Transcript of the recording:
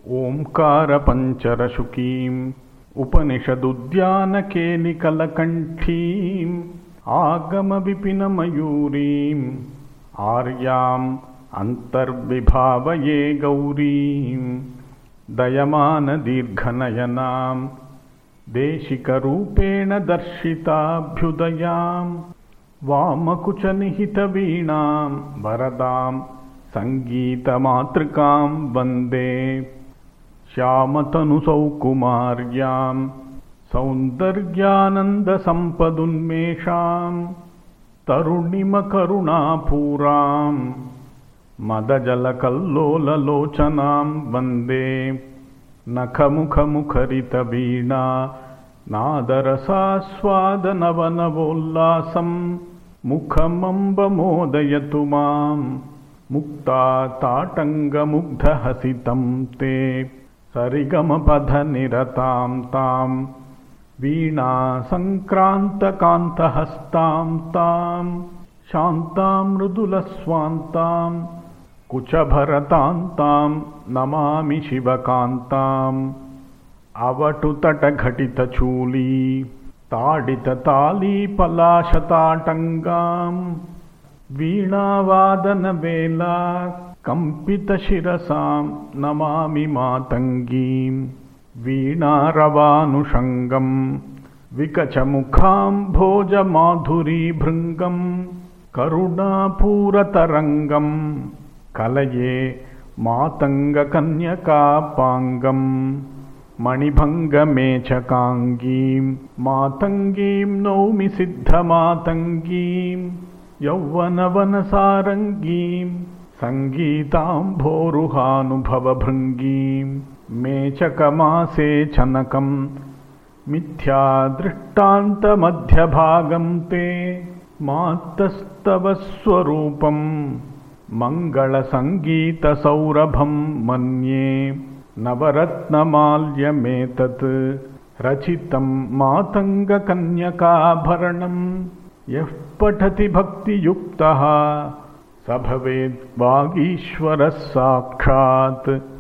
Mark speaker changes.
Speaker 1: ओंकारपञ्चरशुकीम् उपनिषदुद्यानकेलिकलकण्ठीम् आगमविपिनमयूरीम् आर्याम् अन्तर्विभावये गौरीम् दयमानदीर्घनयनाम् देशिकरूपेण दर्शिताभ्युदयाम् वामकुचनिहितवीणाम् वरदाम् सङ्गीतमातृकाम् वन्दे श्यामतनुसौकुमार्याम् सौन्दर्यानन्दसम्पदुन्मेषाम् तरुणिमकरुणापूराम् मदजलकल्लोललोचनाम् वन्दे नखमुखमुखरितवीणा नादरसास्वादनवनवोल्लासम् मुखमम्ब मोदयतु माम् मुक्ता ताटङ्गमुग्धहसितं ते सरिगमपधनिरतां तां वीणा सङ्क्रान्तकान्तहस्तां तां शान्तां मृदुलस्वान्तां कुचभरतान्तां नमामि शिवकान्ताम् अवटुतटघटितचूली ताडिततालीपलाशताटङ्गाम् वीणावादनवेला कम्पितशिरसां नमामि मातङ्गीम् वीणारवानुषङ्गम् विकचमुखाम्भोजमाधुरीभृङ्गम् करुणापूरतरङ्गम् कलये मातङ्गकन्यकापाङ्गम् मणिभङ्गमेचकाङ्गीम् मातङ्गीं नौमि सिद्धमातङ्गीम् यौवनवनसारङ्गीं सङ्गीताम्भोरुहानुभवभृङ्गीं मेचकमासे चनकं मिथ्यादृष्टान्तमध्यभागं ते मातस्तव स्वरूपं मङ्गलसङ्गीतसौरभं मन्ये नवरत्नमाल्यमेतत् रचितं मातङ्गकन्यकाभरणम् यः पठति भक्तियुक्तः स भवेत् वागीश्वरः साक्षात्।